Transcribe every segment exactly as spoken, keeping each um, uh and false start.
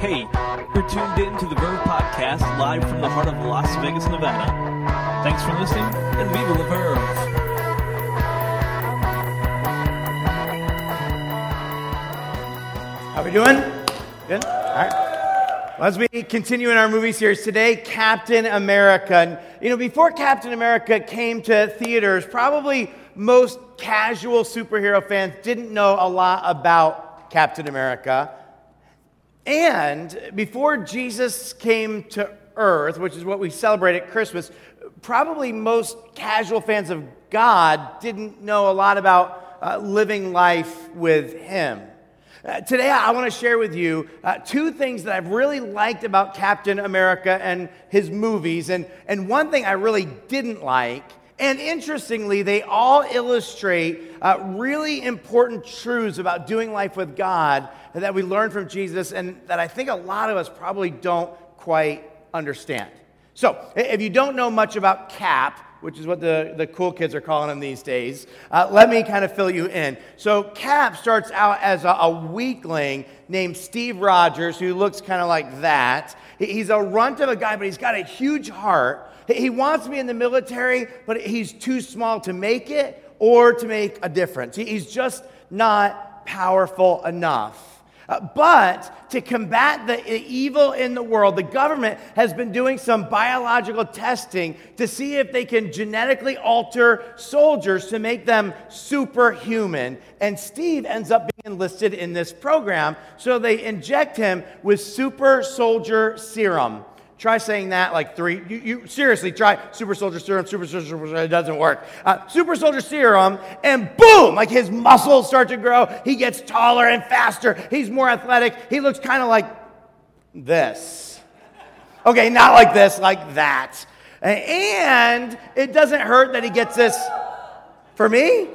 Hey, you're tuned in to the Verve Podcast live from the heart of Las Vegas, Nevada. Thanks for listening, and viva la Verve! How we doing? Good? All right. Well, as we continue in our movie series today, Captain America. And, you know, before Captain America came to theaters, probably most casual superhero fans didn't know a lot about Captain America. And before Jesus came to earth, which is what we celebrate at Christmas, probably most casual fans of God didn't know a lot about uh, living life with Him. Uh, today, I want to share with you uh, two things that I've really liked about Captain America and his movies, and, and one thing I really didn't like. And interestingly, they all illustrate uh, really important truths about doing life with God that we learn from Jesus and that I think a lot of us probably don't quite understand. So, if you don't know much about Cap, which is what the, the cool kids are calling him these days, uh, let me kind of fill you in. So, Cap starts out as a, a weakling named Steve Rogers, who looks kind of like that. He, he's a runt of a guy, but he's got a huge heart. He wants to be in the military, but he's too small to make it or to make a difference. He's just not powerful enough. Uh, but to combat the evil in the world, the government has been doing some biological testing to see if they can genetically alter soldiers to make them superhuman. And Steve ends up being enlisted in this program, so they inject him with super soldier serum. Try saying that like three. You, you seriously try super soldier serum, super soldier serum. It doesn't work. Uh, super soldier serum, and boom! Like his muscles start to grow. He gets taller and faster. He's more athletic. He looks kind of like this. Okay, not like this, like that. And it doesn't hurt that he gets this. For me?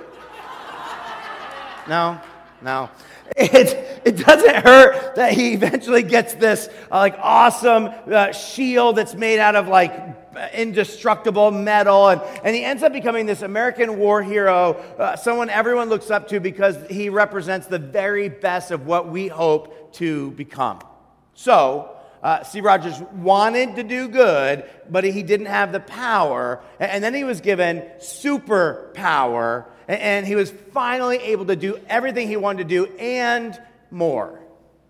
No, no. It, it doesn't hurt that he eventually gets this uh, like awesome uh, shield that's made out of like indestructible metal, and, and he ends up becoming this American war hero, uh, someone everyone looks up to because he represents the very best of what we hope to become. So, Uh, Steve Rogers wanted to do good, but he didn't have the power. And then he was given superpower, and he was finally able to do everything he wanted to do and more.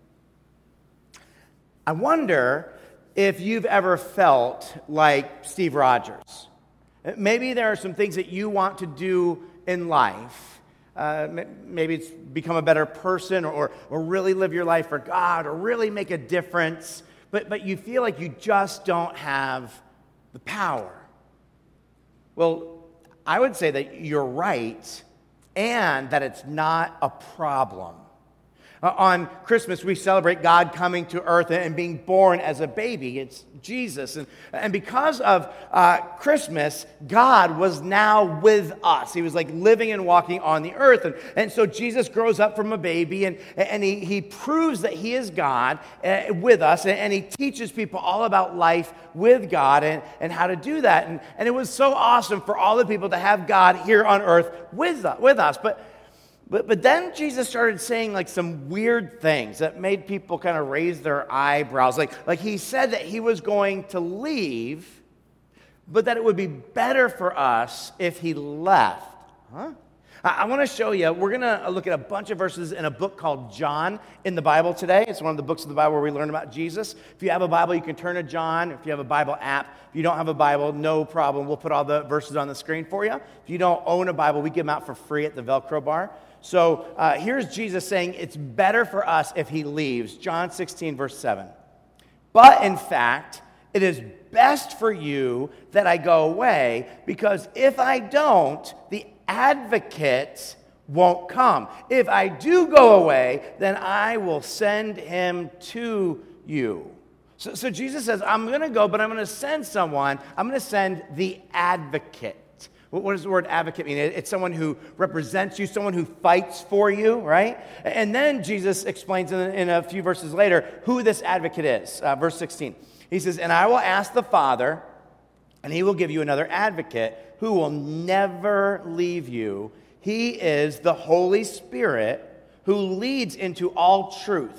I wonder if you've ever felt like Steve Rogers. Maybe there are some things that you want to do in life. Uh, maybe it's become a better person, or, or really live your life for God, or really make a difference. But but you feel like you just don't have the power. Well, I would say that you're right, and that it's not a problem. Uh, on Christmas, we celebrate God coming to earth and being born as a baby. It's Jesus. And, and because of uh, Christmas, God was now with us. He was like living and walking on the earth. And, and so Jesus grows up from a baby, and, and he, he proves that he is God uh, with us. And, and he teaches people all about life with God and, and how to do that. And, and it was so awesome for all the people to have God here on earth with, with us. But But but then Jesus started saying like some weird things that made people kind of raise their eyebrows. Like, like he said that he was going to leave, but that it would be better for us if he left. Huh? I, I want to show you, we're going to look at a bunch of verses in a book called John in the Bible today. It's one of the books of the Bible where we learn about Jesus. If you have a Bible, you can turn to John. If you have a Bible app, if you don't have a Bible, no problem. We'll put all the verses on the screen for you. If you don't own a Bible, we give them out for free at the Velcro bar. So uh, here's Jesus saying it's better for us if he leaves. John sixteen, verse seven. But in fact, it is best for you that I go away, because if I don't, the advocate won't come. If I do go away, then I will send him to you. So, so Jesus says, I'm going to go, but I'm going to send someone. I'm going to send the advocate. What does the word advocate mean? It's someone who represents you, someone who fights for you, right? And then Jesus explains in, in a few verses later who this advocate is. Uh, verse sixteen. He says, and I will ask the Father, and he will give you another advocate who will never leave you. He is the Holy Spirit who leads into all truth.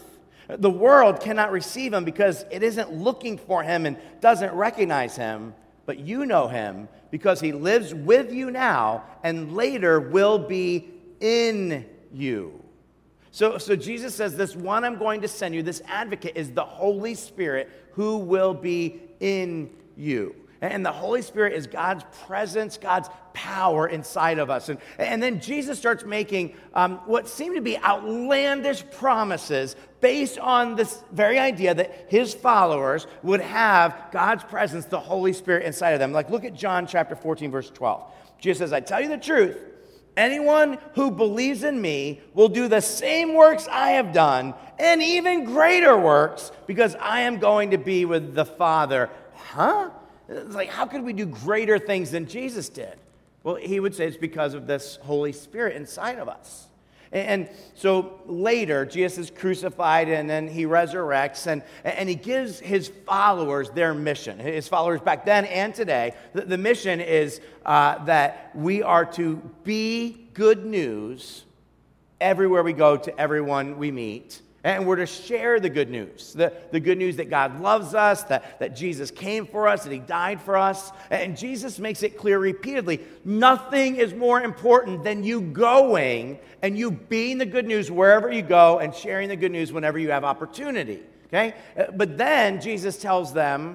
The world cannot receive him because it isn't looking for him and doesn't recognize him, but you know him because he lives with you now and later will be in you. So, so Jesus says, this one I'm going to send you, this advocate, is the Holy Spirit who will be in you. And the Holy Spirit is God's presence, God's power inside of us. And, and then Jesus starts making um, what seem to be outlandish promises based on this very idea that his followers would have God's presence, the Holy Spirit inside of them. Like, look at John chapter fourteen, verse twelve. Jesus says, I tell you the truth, anyone who believes in me will do the same works I have done, and even greater works, because I am going to be with the Father. Huh? It's like, how could we do greater things than Jesus did? Well, he would say it's because of this Holy Spirit inside of us. And so later, Jesus is crucified, and then he resurrects, and, and he gives his followers their mission. His followers back then and today, the, the mission is uh, that we are to be good news everywhere we go to everyone we meet. And we're to share the good news, the, the good news that God loves us, that, that Jesus came for us, that he died for us. And Jesus makes it clear repeatedly, nothing is more important than you going and you being the good news wherever you go and sharing the good news whenever you have opportunity. Okay? But then Jesus tells them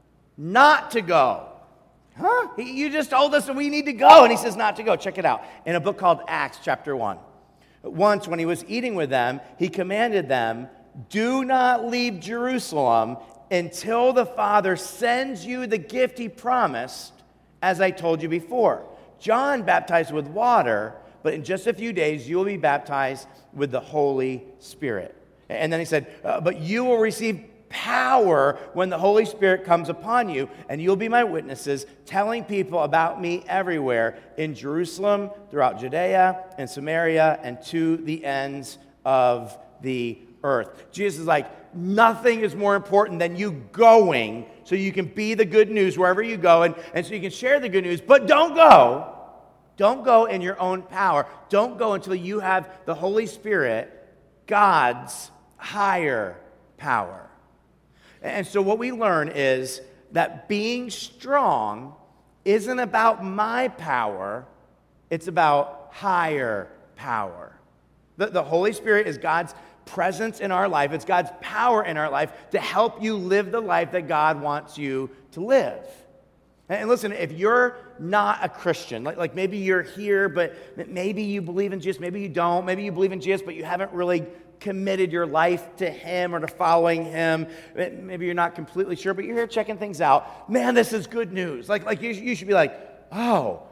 not to go. Huh? You just told us that we need to go. And he says not to go. Check it out. In a book called Acts chapter one. Once, when he was eating with them, he commanded them, do not leave Jerusalem until the Father sends you the gift he promised, as I told you before. John baptized with water, but in just a few days you will be baptized with the Holy Spirit. And then he said, uh, but you will receive power when the Holy Spirit comes upon you, and you'll be my witnesses, telling people about me everywhere in Jerusalem, throughout Judea and Samaria, and to the ends of the earth. Jesus is like, nothing is more important than you going so you can be the good news wherever you go, and, and so you can share the good news, but don't go. Don't go in your own power. Don't go until you have the Holy Spirit, God's higher power. And so what we learn is that being strong isn't about my power, it's about higher power. The, the Holy Spirit is God's presence in our life, it's God's power in our life to help you live the life that God wants you to live. And listen, if you're not a Christian, like, like maybe you're here, but maybe you believe in Jesus, maybe you don't, maybe you believe in Jesus, but you haven't really committed your life to him or to following him. Maybe you're not completely sure, but you're here checking things out. Man, this is good news. Like, like you, you should be like, oh,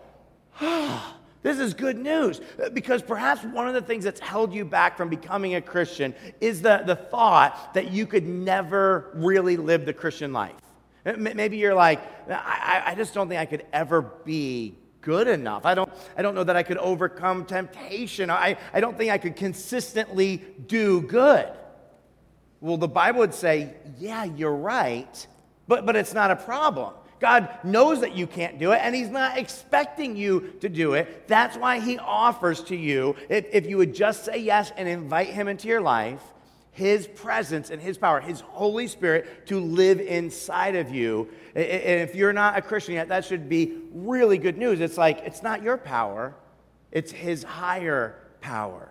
oh, this is good news. Because perhaps one of the things that's held you back from becoming a Christian is the, the thought that you could never really live the Christian life. Maybe you're like, I, I just don't think I could ever be good enough. I don't I don't know that I could overcome temptation. I, I don't think I could consistently do good. Well, the Bible would say, yeah, you're right, but, but it's not a problem. God knows that you can't do it, and he's not expecting you to do it. That's why he offers to you, if, if you would just say yes and invite him into your life, his presence and his power, his Holy Spirit to live inside of you. And if you're not a Christian yet, that should be really good news. It's like, it's not your power, it's his higher power.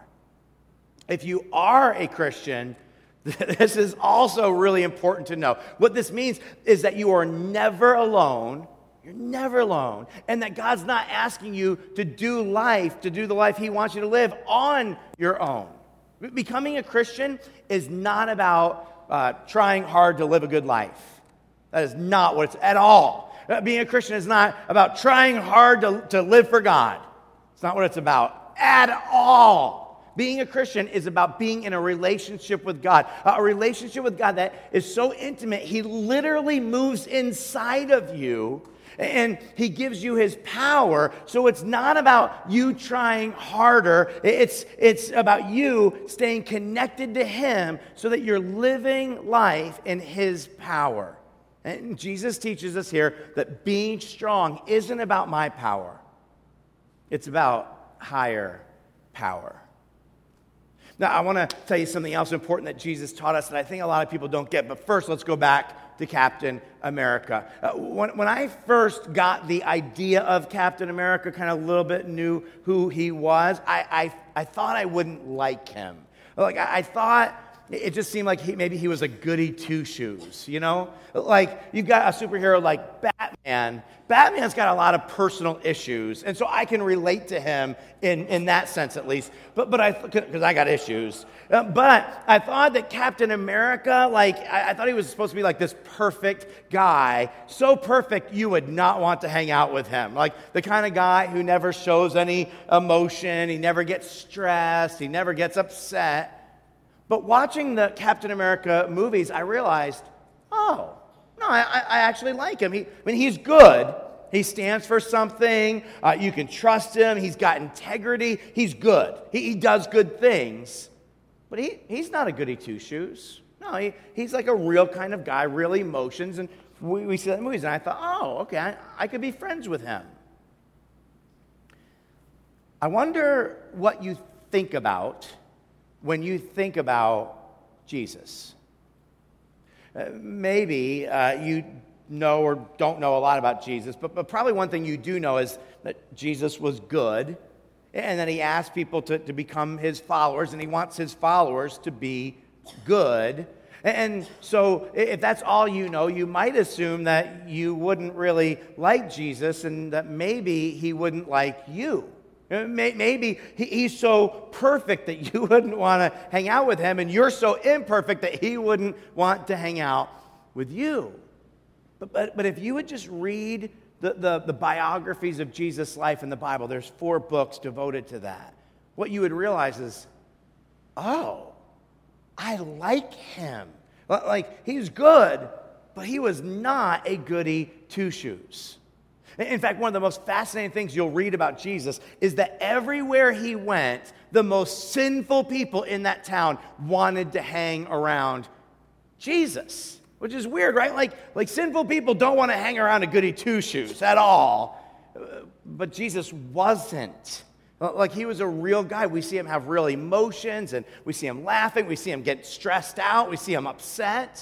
If you are a Christian, this is also really important to know. What this means is that you are never alone. You're never alone. And that God's not asking you to do life, to do the life he wants you to live on your own. Becoming a Christian is not about uh, trying hard to live a good life. That is not what it's at all. Being a Christian is not about trying hard to, to live for God. It's not what it's about at all. Being a Christian is about being in a relationship with God. A relationship with God that is so intimate, he literally moves inside of you and he gives you his power. So it's not about you trying harder. It's, it's about you staying connected to him so that you're living life in his power. And Jesus teaches us here that being strong isn't about my power. It's about higher power. Now, I want to tell you something else important that Jesus taught us that I think a lot of people don't get. But first, let's go back to Captain America. Uh, when, when I first got the idea of Captain America, kind of a little bit knew who he was, I, I, I thought I wouldn't like him. Like, I, I thought it just seemed like he, maybe he was a goody two-shoes, you know? Like, you've got a superhero like Batman. Batman's got a lot of personal issues, and so I can relate to him in, in that sense at least. But but I because I got issues. Uh, but I thought that Captain America, like I, I thought he was supposed to be like this perfect guy, so perfect you would not want to hang out with him. Like the kind of guy who never shows any emotion, he never gets stressed, he never gets upset. But watching the Captain America movies, I realized, oh, no, I, I actually like him. He, I mean, he's good. He stands for something. Uh, you can trust him. He's got integrity. He's good. He, he does good things. But he, he's not a goody two-shoes. No, he, he's like a real kind of guy, real emotions. And we, we see that in movies, and I thought, oh, okay, I, I could be friends with him. I wonder what you think about when you think about Jesus. Uh, maybe uh, you know or don't know a lot about Jesus, but, but probably one thing you do know is that Jesus was good, and that he asked people to, to become his followers, and he wants his followers to be good. And so if that's all you know, you might assume that you wouldn't really like Jesus and that maybe he wouldn't like you. Maybe he's so perfect that you wouldn't want to hang out with him, and you're so imperfect that he wouldn't want to hang out with you. But but, but if you would just read the, the, the biographies of Jesus' life in the Bible, there's four books devoted to that. What you would realize is, oh, I like him. Like, he's good, but he was not a goody two-shoes. In fact, one of the most fascinating things you'll read about Jesus is that everywhere he went, the most sinful people in that town wanted to hang around Jesus, which is weird, right? Like, like sinful people don't want to hang around a goody two-shoes at all. But Jesus wasn't. Like, he was a real guy. We see him have real emotions, and we see him laughing. We see him get stressed out. We see him upset.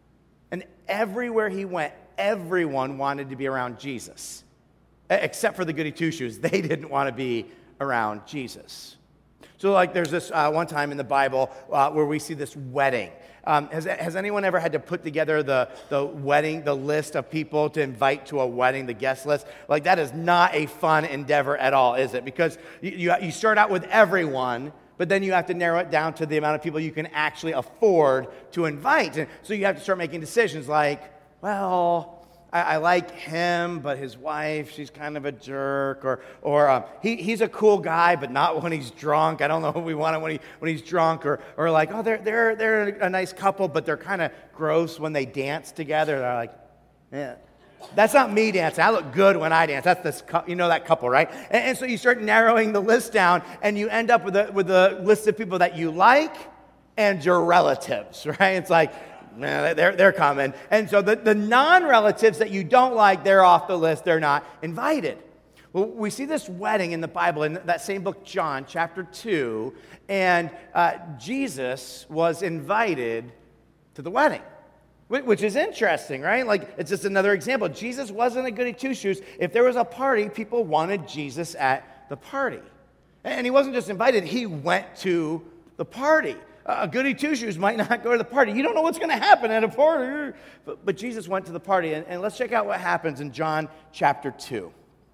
And everywhere he went, everyone wanted to be around Jesus, except for the goody two-shoes. They didn't want to be around Jesus. So, like, there's this uh, one time in the Bible uh, where we see this wedding. Um, has, has anyone ever had to put together the, the wedding, the list of people to invite to a wedding, the guest list? Like, that is not a fun endeavor at all, is it? Because you, you, you start out with everyone, but then you have to narrow it down to the amount of people you can actually afford to invite. And so you have to start making decisions like, well, I, I like him, but his wife, she's kind of a jerk. Or or uh, he, he's a cool guy, but not when he's drunk. I don't know if we want him when, he, when he's drunk. Or or like, oh, they're, they're, they're a nice couple, but they're kind of gross when they dance together. They're like, yeah. That's not me dancing. I look good when I dance. That's this, you know that couple, right? And, and so you start narrowing the list down, and you end up with a, with a list of people that you like and your relatives, right? It's like, nah, they're, they're coming. And so the, the non-relatives that you don't like, they're off the list. They're not invited. Well, we see this wedding in the Bible, in that same book, John, chapter two, and uh, Jesus was invited to the wedding. Which is interesting, right? Like, it's just another example. Jesus wasn't a goody two-shoes. If there was a party, people wanted Jesus at the party. And he wasn't just invited, he went to the party. A goody two-shoes might not go to the party. You don't know what's going to happen at a party. But, but Jesus went to the party. And, and let's check out what happens in John chapter two.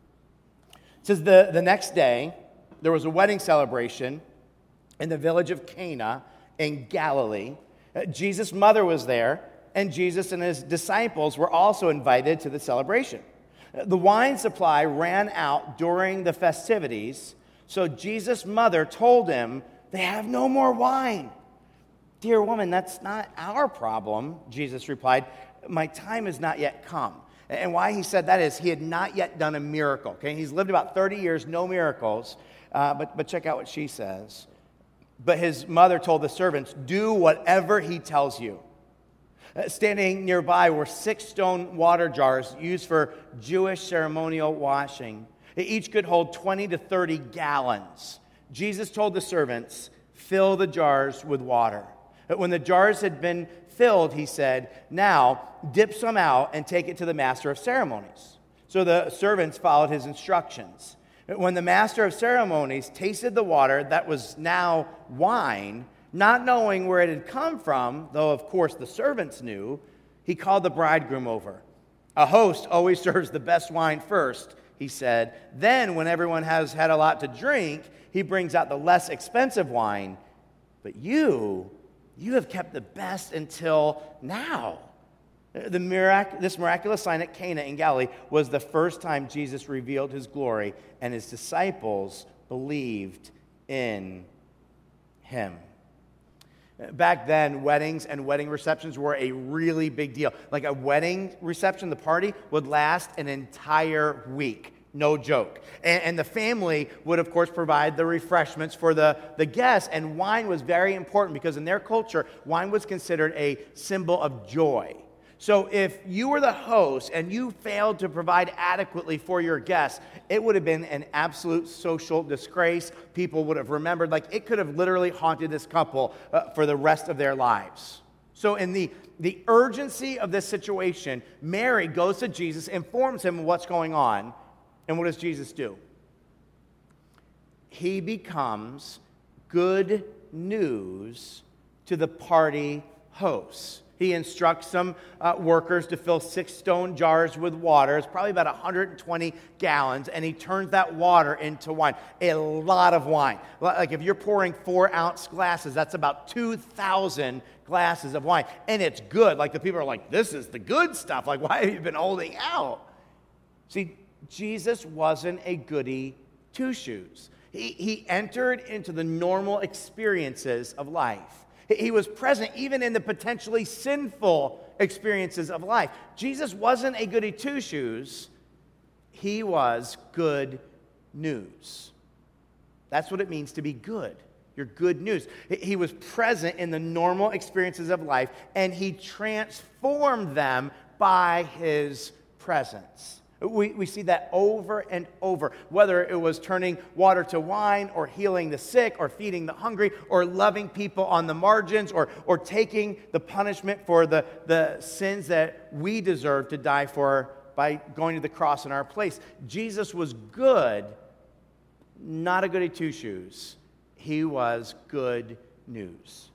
It says, the, the next day, there was a wedding celebration in the village of Cana in Galilee. Uh, Jesus' mother was there, and Jesus and his disciples were also invited to the celebration. The wine supply ran out during the festivities, so Jesus' mother told him, "They have no more wine." "Dear woman, that's not our problem," Jesus replied. "My time has not yet come." And why he said that is he had not yet done a miracle. Okay, he's lived about thirty years, no miracles. Uh, but, but check out what she says. But his mother told the servants, "Do whatever he tells you." Uh, standing nearby were six stone water jars used for Jewish ceremonial washing. Each could hold twenty to thirty gallons. Jesus told the servants, fill the jars with water. But when the jars had been filled, he said, now dip some out and take it to the master of ceremonies. So the servants followed his instructions. When the master of ceremonies tasted the water that was now wine, not knowing where it had come from, though of course the servants knew, he called the bridegroom over. A host always serves the best wine first, he said. Then, when everyone has had a lot to drink, he brings out the less expensive wine. But you, you have kept the best until now. The mirac- this miraculous sign at Cana in Galilee was the first time Jesus revealed his glory, and his disciples believed in him. Back then, weddings and wedding receptions were a really big deal. Like a wedding reception, the party would last an entire week. No joke. And, and the family would, of course, provide the refreshments for the, the guests. And wine was very important because in their culture, wine was considered a symbol of joy. So if you were the host and you failed to provide adequately for your guests, it would have been an absolute social disgrace. People would have remembered, like it could have literally haunted this couple uh, for the rest of their lives. So in the, the urgency of this situation, Mary goes to Jesus, informs him of what's going on, and what does Jesus do? He becomes good news to the party hosts. He instructs some uh, workers to fill six stone jars with water. It's probably about one hundred twenty gallons, and he turns that water into wine. A lot of wine. Like if you're pouring four-ounce glasses, that's about two thousand glasses of wine. And it's good. Like the people are like, this is the good stuff. Like, why have you been holding out? See, Jesus wasn't a goody two-shoes. He, he entered into the normal experiences of life. He was present even in the potentially sinful experiences of life. Jesus wasn't a goody two-shoes. He was good news. That's what it means to be good. You're good news. He was present in the normal experiences of life, and he transformed them by his presence. We, we see that over and over, whether it was turning water to wine or healing the sick or feeding the hungry or loving people on the margins or, or taking the punishment for the, the sins that we deserve to die for by going to the cross in our place. Jesus was good, not a goody two-shoes. He was good news.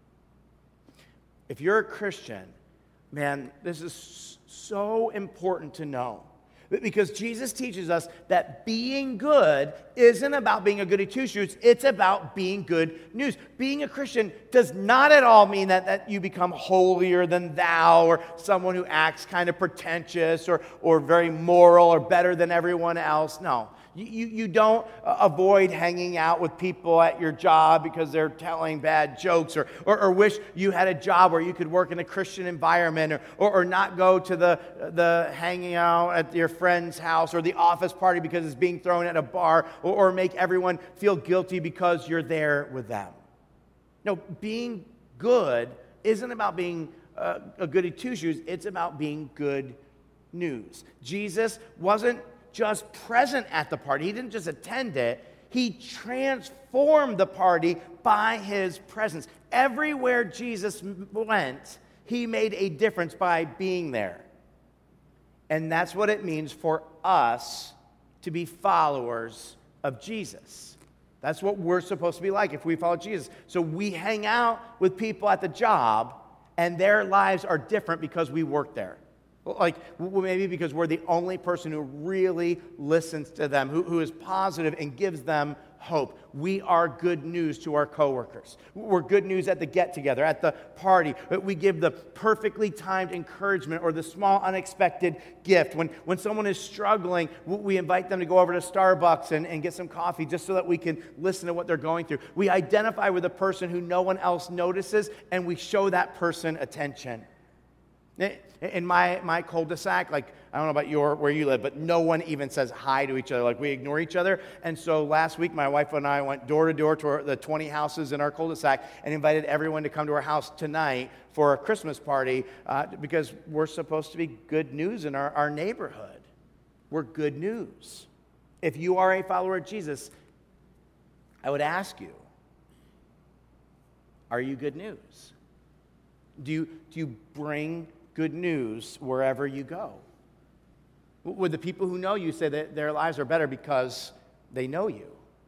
If you're a Christian, man, this is so important to know. Because Jesus teaches us that being good isn't about being a goody two-shoes. It's about being good news. Being a Christian does not at all mean that, that you become holier than thou or someone who acts kind of pretentious or, or very moral or better than everyone else. No. You, you, you don't uh, avoid hanging out with people at your job because they're telling bad jokes or, or, or wish you had a job where you could work in a Christian environment or, or, or not go to the, the hanging out at your friend's house or the office party because it's being thrown at a bar or, or make everyone feel guilty because you're there with them. No, being good isn't about being uh, a goody two-shoes. It's about being good news. Jesus wasn't just present at the party. He didn't just attend it. He transformed the party by his presence. Everywhere Jesus went, he made a difference by being there. And that's what it means for us to be followers of Jesus. That's what we're supposed to be like if we follow Jesus. So we hang out with people at the job, and their lives are different because we work there. Like, maybe because we're the only person who really listens to them, who, who is positive and gives them hope. We are good news to our coworkers. We're good news at the get-together, at the party. We give the perfectly timed encouragement or the small unexpected gift. When, when someone is struggling, we invite them to go over to Starbucks and, and get some coffee just so that we can listen to what they're going through. We identify with a person who no one else notices, and we show that person attention. In my, my cul-de-sac, like, I don't know about your where you live, but no one even says hi to each other. Like, we ignore each other. And so last week, my wife and I went door to door to our, the twenty houses in our cul-de-sac and invited everyone to come to our house tonight for a Christmas party uh, because we're supposed to be good news in our, our neighborhood. We're good news. If you are a follower of Jesus, I would ask you, Are you good news? Do you, do you bring good news wherever you go? Would the people who know you say that their lives are better because they know you?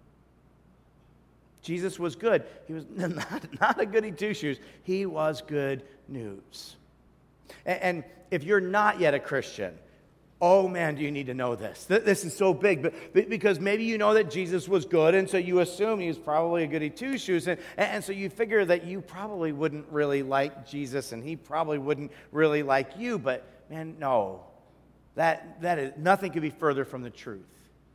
Jesus was good. He was not, not a goody two-shoes. He was good news. And, and if you're not yet a Christian, oh man, do you need to know this. This is so big, but because maybe you know that Jesus was good, and so you assume he was probably a goody two-shoes, and, and so you figure that you probably wouldn't really like Jesus, and he probably wouldn't really like you, but man, no. That, that is, nothing could be further from the truth.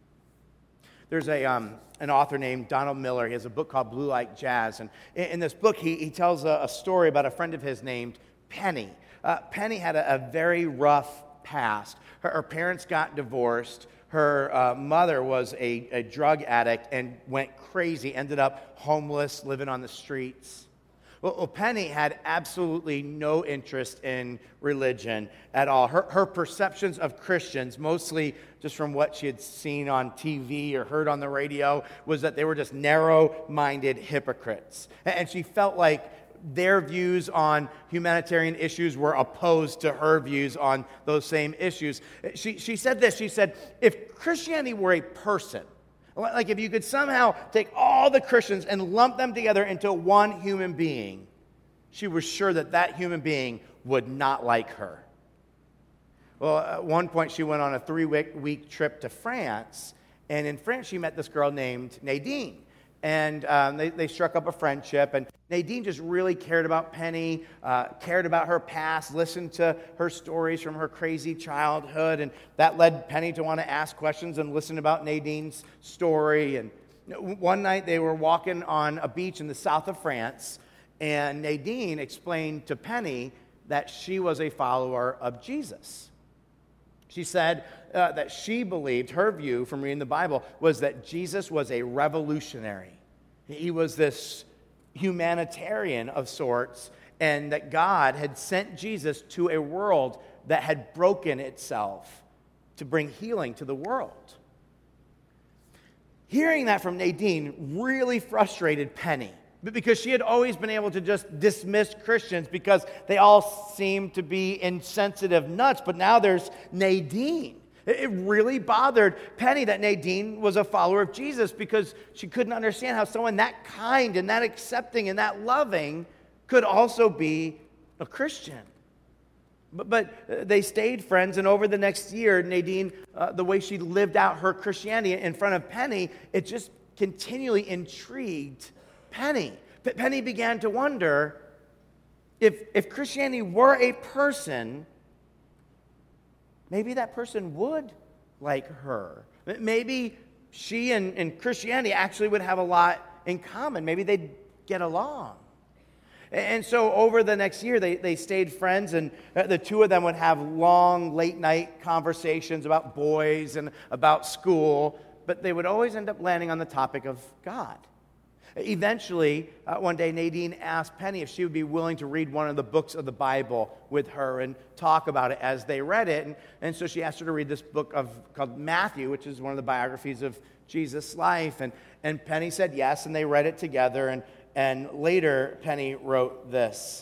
There's a um, an author named Donald Miller. He has a book called Blue Like Jazz, and in, in this book, he, he tells a, a story about a friend of his named Penny. Uh, Penny had a, a very rough past. Her, her parents got divorced. Her uh, mother was a, a drug addict and went crazy, ended up homeless, living on the streets. Well, well, Penny had absolutely no interest in religion at all. Her, her perceptions of Christians, mostly just from what she had seen on T V or heard on the radio, was that they were just narrow-minded hypocrites. And she felt like their views on humanitarian issues were opposed to her views on those same issues. She, she said this, she said, if Christianity were a person, like if you could somehow take all the Christians and lump them together into one human being, she was sure that that human being would not like her. Well, at one point she went on a three-week trip to France, and in France she met this girl named Nadine. And um, they, they struck up a friendship, and Nadine just really cared about Penny, uh, cared about her past, listened to her stories from her crazy childhood, and that led Penny to want to ask questions and listen about Nadine's story. And one night they were walking on a beach in the south of France, and Nadine explained to Penny that she was a follower of Jesus. She said uh, that she believed, her view from reading the Bible, was that Jesus was a revolutionary. He was this humanitarian of sorts, and that God had sent Jesus to a world that had broken itself to bring healing to the world. Hearing that from Nadine really frustrated Penny, because she had always been able to just dismiss Christians because they all seemed to be insensitive nuts. But now there's Nadine. It really bothered Penny that Nadine was a follower of Jesus, because she couldn't understand how someone that kind and that accepting and that loving could also be a Christian. But, but they stayed friends, and over the next year, Nadine, uh, the way she lived out her Christianity in front of Penny, it just continually intrigued Penny. Penny began to wonder if, if Christianity were a person, maybe that person would like her. Maybe she and, and Christianity actually would have a lot in common. Maybe they'd get along. And so over the next year, they, they stayed friends, and the two of them would have long, late-night conversations about boys and about school, but they would always end up landing on the topic of God. Eventually, uh, one day, Nadine asked Penny if she would be willing to read one of the books of the Bible with her and talk about it as they read it. And, and so she asked her to read this book of called Matthew, which is one of the biographies of Jesus' life. And, and Penny said yes, and they read it together. And, and later, Penny wrote this.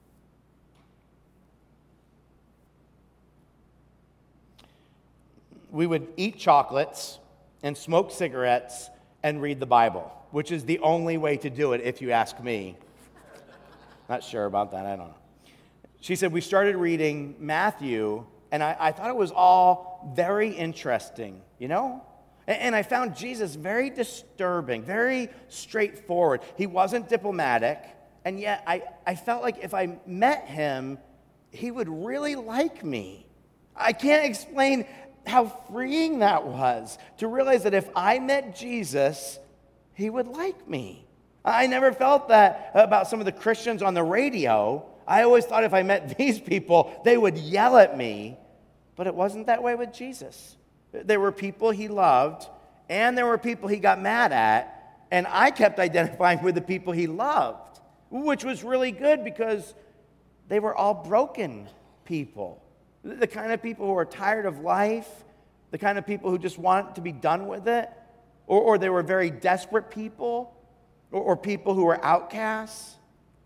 We would eat chocolates and smoke cigarettes and read the Bible, which is the only way to do it, if you ask me. Not sure about that, I don't know. She said, we started reading Matthew, and I, I thought it was all very interesting, you know? And, and I found Jesus very disturbing, very straightforward. He wasn't diplomatic, and yet I, I felt like if I met him, he would really like me. I can't explain how freeing that was, to realize that if I met Jesus, he would like me. I never felt that about some of the Christians on the radio. I always thought if I met these people, they would yell at me. But it wasn't that way with Jesus. There were people he loved, and there were people he got mad at, and I kept identifying with the people he loved, which was really good because they were all broken people. The kind of people who are tired of life, the kind of people who just want to be done with it, or, or they were very desperate people, or, or people who were outcasts.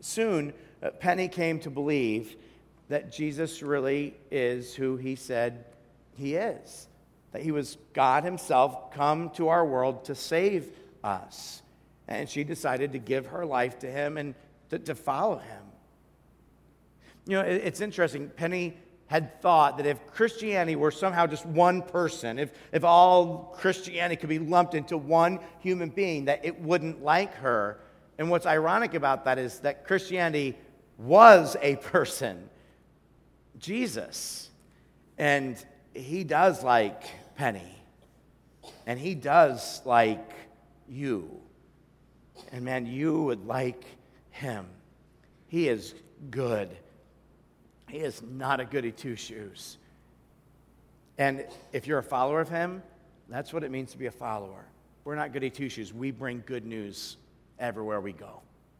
Soon, uh, Penny came to believe that Jesus really is who he said he is, that he was God himself come to our world to save us. And she decided to give her life to him and to, to follow him. You know, it, it's interesting. Penny had thought that if Christianity were somehow just one person, if, if all Christianity could be lumped into one human being, that it wouldn't like her. And what's ironic about that is that Christianity was a person, Jesus. And he does like Penny. And he does like you. And man, you would like him. He is good. He is not a goody two-shoes. And if you're a follower of him, that's what it means to be a follower. We're not goody two-shoes. We bring good news everywhere we go.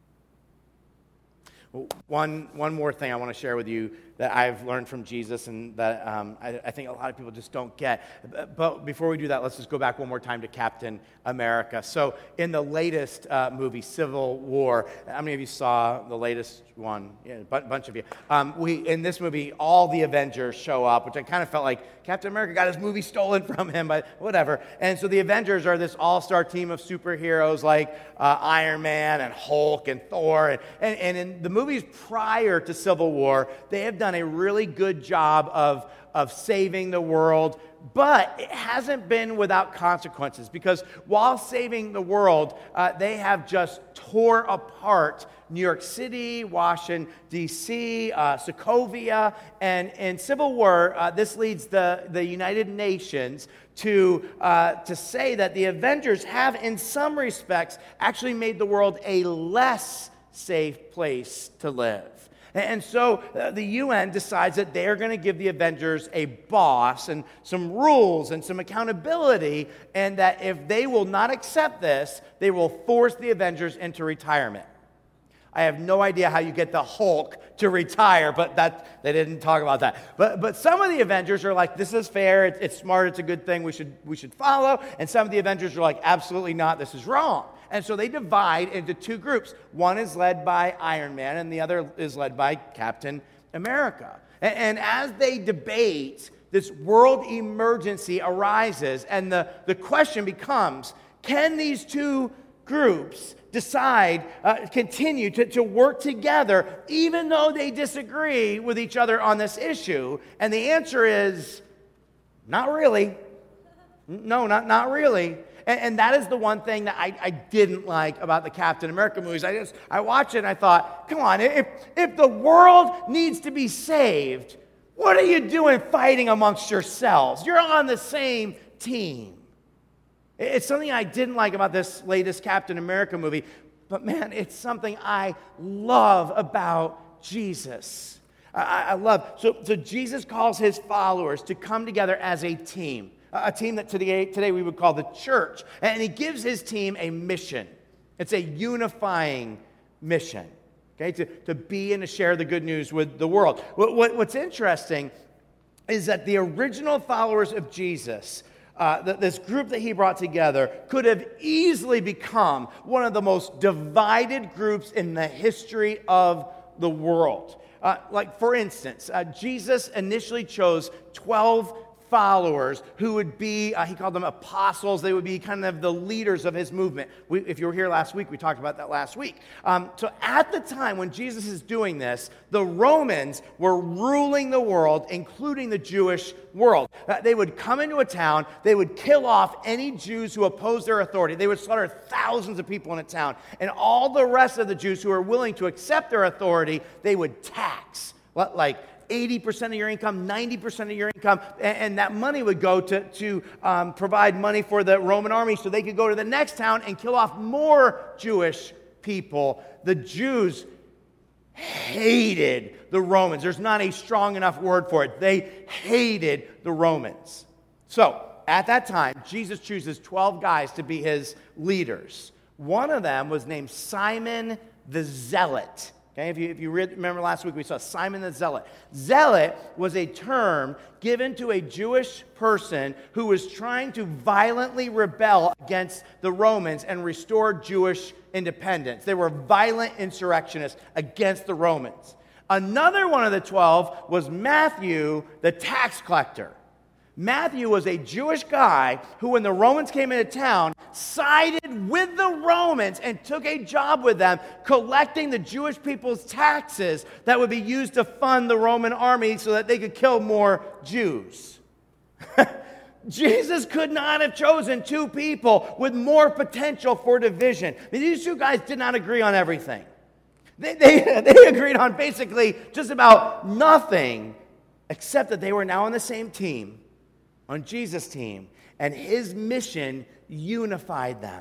Well, one, one more thing I want to share with you that I've learned from Jesus and that um, I, I think a lot of people just don't get. But, but before we do that, let's just go back one more time to Captain America. So in the latest uh, movie, Civil War, how many of you saw the latest one? Yeah, a bunch of you. Um, we in this movie, all the Avengers show up, which I kind of felt like Captain America got his movie stolen from him, but whatever. And so the Avengers are this all-star team of superheroes like uh, Iron Man and Hulk and Thor. And, and, and in the movies prior to Civil War, they have done a really good job of, of saving the world, but it hasn't been without consequences, because while saving the world, uh, they have just tore apart New York City, Washington, D C, uh, Sokovia, and in Civil War, uh, this leads the, the United Nations to, uh, to say that the Avengers have, in some respects, actually made the world a less safe place to live. And so uh, the U N decides that they're going to give the Avengers a boss and some rules and some accountability, and that if they will not accept this, they will force the Avengers into retirement. I have no idea how you get the Hulk to retire, but that they didn't talk about that. But but some of the Avengers are like, this is fair, it's, it's smart, it's a good thing, we should we should follow. And some of the Avengers are like, absolutely not, this is wrong. And so they divide into two groups. One is led by Iron Man, and the other is led by Captain America. And, and as they debate, this world emergency arises, and the, the question becomes, can these two groups decide, uh, continue to, to work together, even though they disagree with each other on this issue? And the answer is, not really. No, not, not really. And, and that is the one thing that I, I didn't like about the Captain America movies. I just, I watched it and I thought, come on, if, if the world needs to be saved, what are you doing fighting amongst yourselves? You're on the same team. It's something I didn't like about this latest Captain America movie, but man, it's something I love about Jesus. I, I love, so, so Jesus calls his followers to come together as a team, a team that today, today we would call the church, and he gives his team a mission. It's a unifying mission, okay, to, to be and to share the good news with the world. What, what, what's interesting is that the original followers of Jesus, Uh, that this group that he brought together, could have easily become one of the most divided groups in the history of the world. Uh, like, for instance, uh, Jesus initially chose twelve followers who would be, uh, he called them apostles. They would be kind of the leaders of his movement. We, if you were here last week, we talked about that last week. Um, so at the time when Jesus is doing this, the Romans were ruling the world, including the Jewish world. Uh, they would come into a town, they would kill off any Jews who opposed their authority. They would slaughter thousands of people in a town. And all the rest of the Jews who were willing to accept their authority, they would tax. Like eighty percent of your income, ninety percent of your income, and, and that money would go to, to um, provide money for the Roman army so they could go to the next town and kill off more Jewish people. The Jews hated the Romans. There's not a strong enough word for it. They hated the Romans. So, at that time, Jesus chooses twelve guys to be his leaders. One of them was named Simon the Zealot. Okay, if you, if you read, remember last week, we saw Simon the Zealot. Zealot was a term given to a Jewish person who was trying to violently rebel against the Romans and restore Jewish independence. They were violent insurrectionists against the Romans. Another one of the twelve was Matthew, the tax collector. Matthew was a Jewish guy who, when the Romans came into town, sided with the Romans and took a job with them, collecting the Jewish people's taxes that would be used to fund the Roman army so that they could kill more Jews. Jesus could not have chosen two people with more potential for division. These two guys did not agree on everything. They, they, they agreed on basically just about nothing, except that they were now on the same team, on Jesus' team, and his mission unified them.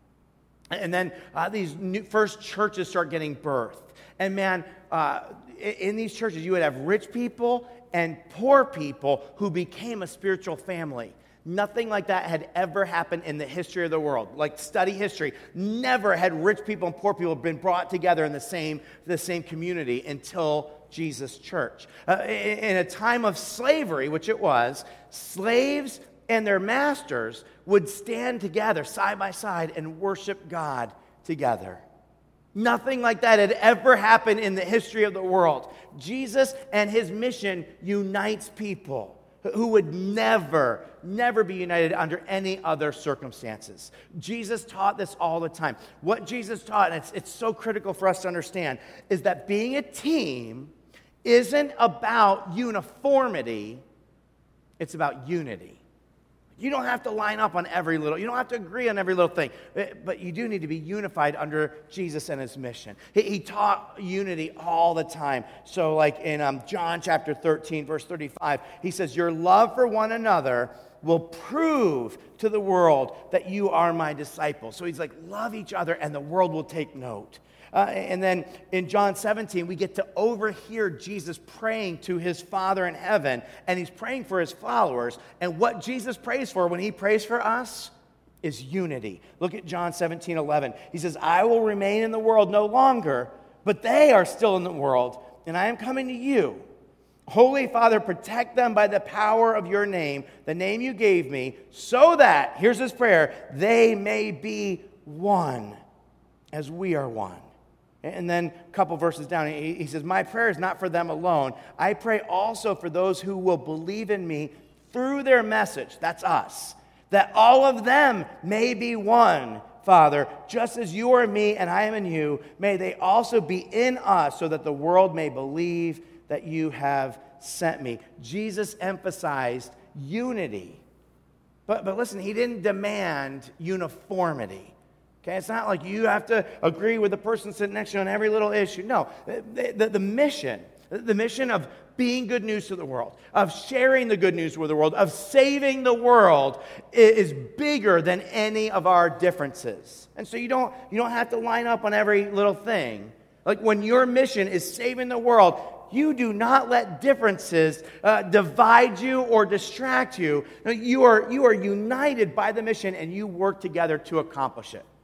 And then uh, these new first churches start getting birthed. And man, uh, in these churches, you would have rich people and poor people who became a spiritual family. Nothing like that had ever happened in the history of the world. Like, study history. Never had rich people and poor people been brought together in the same, the same community until Jesus' church. Uh, in a time of slavery, which it was, slaves and their masters would stand together side by side and worship God together. Nothing like that had ever happened in the history of the world. Jesus and his mission unites people who would never, never be united under any other circumstances. Jesus taught this all the time. What Jesus taught, and it's, it's so critical for us to understand, is that being a team isn't about uniformity, it's about unity. You don't have to line up on every little, you don't have to agree on every little thing, but you do need to be unified under Jesus and his mission. He, he taught unity all the time. So like in um, John chapter thirteen, verse thirty-five, he says, your love for one another will prove to the world that you are my disciples. So he's like, love each other and the world will take note. Uh, and then in John seventeen, we get to overhear Jesus praying to his Father in heaven, and he's praying for his followers. And what Jesus prays for when he prays for us is unity. Look at John seventeen eleven. He says, I will remain in the world no longer, but they are still in the world, and I am coming to you. Holy Father, protect them by the power of your name, the name you gave me, so that, here's his prayer, they may be one as we are one. And then a couple verses down, he says, my prayer is not for them alone. I pray also for those who will believe in me through their message. That's us. That all of them may be one, Father, just as you are in me and I am in you. May they also be in us so that the world may believe that you have sent me. Jesus emphasized unity. But, but listen, he didn't demand uniformity. Okay, it's not like you have to agree with the person sitting next to you on every little issue. No, the, the, the mission, the mission of being good news to the world, of sharing the good news with the world, of saving the world is bigger than any of our differences. And so you don't, you don't have to line up on every little thing. Like when your mission is saving the world, you do not let differences uh, divide you or distract you. No, you are, you are united by the mission and you work together to accomplish it.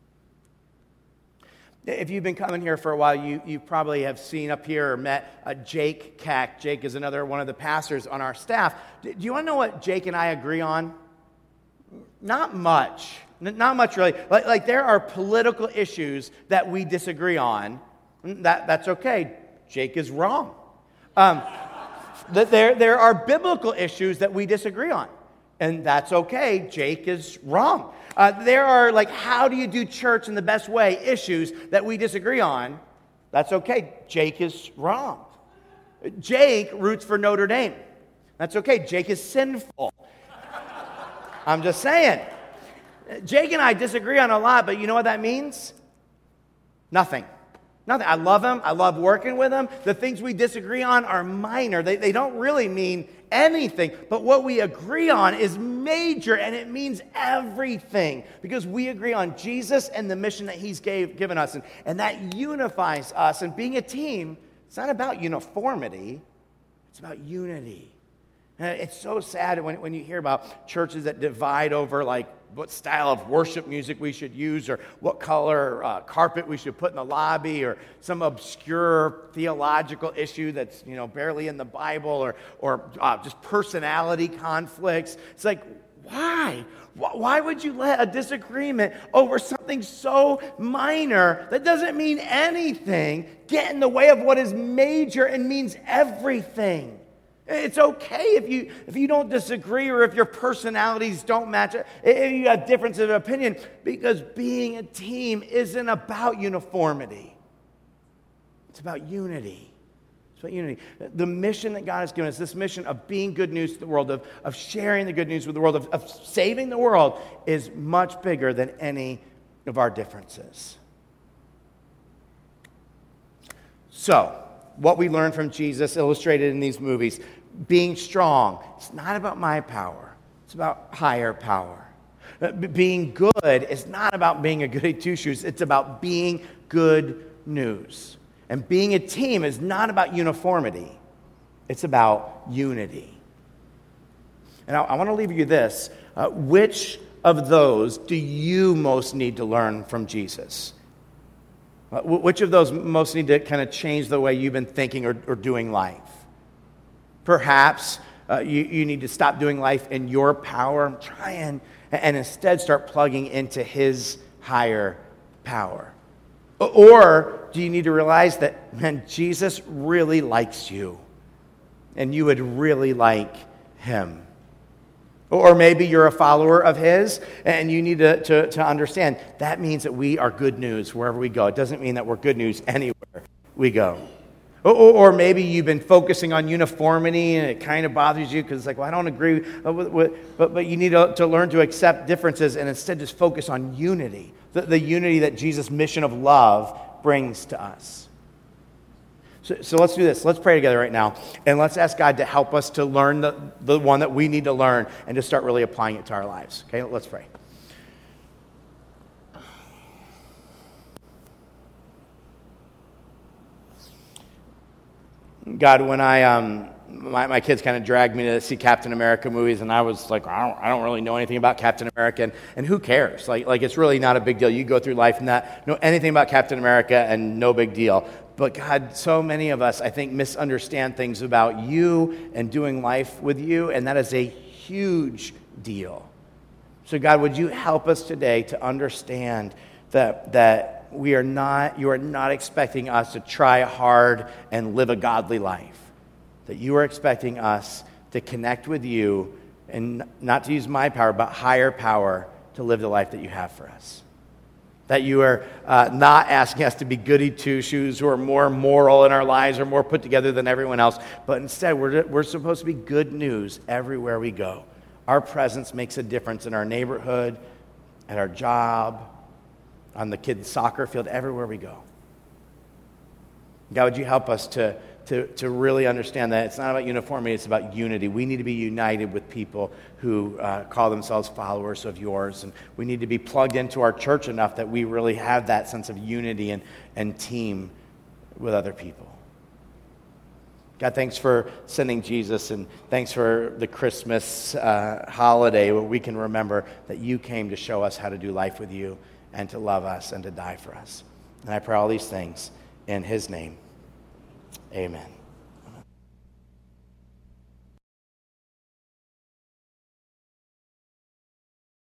If you've been coming here for a while, you, you probably have seen up here or met uh, Jake Cack. Jake is another one of the pastors on our staff. Do you want to know what Jake and I agree on? Not much. Not much, really. Like, like there are political issues that we disagree on. That, that's okay. Jake is wrong. Um, there, there are biblical issues that we disagree on. And that's okay. Jake is wrong. Uh, there are, like, how do you do church in the best way issues that we disagree on. That's okay. Jake is wrong. Jake roots for Notre Dame. That's okay. Jake is sinful. I'm just saying. Jake and I disagree on a lot, but you know what that means? Nothing. Nothing. I love him. I love working with him. The things we disagree on are minor. They, they don't really mean anything. But what we agree on is major, and it means everything. Because we agree on Jesus and the mission that he's gave, given us. And, and that unifies us. And being a team, it's not about uniformity. It's about unity. And it's so sad when, when you hear about churches that divide over, like, what style of worship music we should use, or what color uh, carpet we should put in the lobby, or some obscure theological issue that's, you know, barely in the Bible, or, or uh, just personality conflicts. It's like, why? Why would you let a disagreement over something so minor that doesn't mean anything get in the way of what is major and means everything? It's okay if you if you don't disagree, or if your personalities don't match, if you have differences of opinion, because being a team isn't about uniformity. It's about unity. It's about unity. The mission that God has given us, this mission of being good news to the world, of, of sharing the good news with the world, of, of saving the world, is much bigger than any of our differences. So, what we learn from Jesus illustrated in these movies, being strong, it's not about my power. It's about higher power. Being good is not about being a goody two-shoes. It's about being good news. And being a team is not about uniformity. It's about unity. And I, I want to leave you this. Uh, which of those do you most need to learn from Jesus? Uh, which of those most need to kind of change the way you've been thinking or, or doing life? Perhaps uh, you, you need to stop doing life in your power, try and, and instead start plugging into His higher power. Or do you need to realize that, man, Jesus really likes you, and you would really like Him? Or maybe you're a follower of His, and you need to, to, to understand that means that we are good news wherever we go. It doesn't mean that we're good news anywhere we go. Or, or maybe you've been focusing on uniformity, and it kind of bothers you because it's like, well, I don't agree with, with but, but you need to, to learn to accept differences and instead just focus on unity, the, the unity that Jesus' mission of love brings to us. So, so let's do this. Let's pray together right now, and let's ask God to help us to learn the, the one that we need to learn and to start really applying it to our lives. Okay, let's pray. God, when I, um, my, my kids kind of dragged me to see Captain America movies, and I was like, I don't, I don't really know anything about Captain America, and, and who cares? Like, like it's really not a big deal. You go through life and not know anything about Captain America, and no big deal. But God, so many of us, I think, misunderstand things about you and doing life with you, and that is a huge deal. So God, would you help us today to understand that that we are not, you are not expecting us to try hard and live a godly life. That you are expecting us to connect with you and not to use my power, but higher power to live the life that you have for us. That you are uh, not asking us to be goody two-shoes who are more moral in our lives or more put together than everyone else, but instead we're, we're supposed to be good news everywhere we go. Our presence makes a difference in our neighborhood, at our job, on the kids' soccer field, everywhere we go. God, would you help us to, to, to really understand that it's not about uniformity, it's about unity. We need to be united with people who uh, call themselves followers of yours, and we need to be plugged into our church enough that we really have that sense of unity and, and team with other people. God, thanks for sending Jesus, and thanks for the Christmas uh, holiday where we can remember that you came to show us how to do life with you, and to love us and to die for us. And I pray all these things in His name. Amen.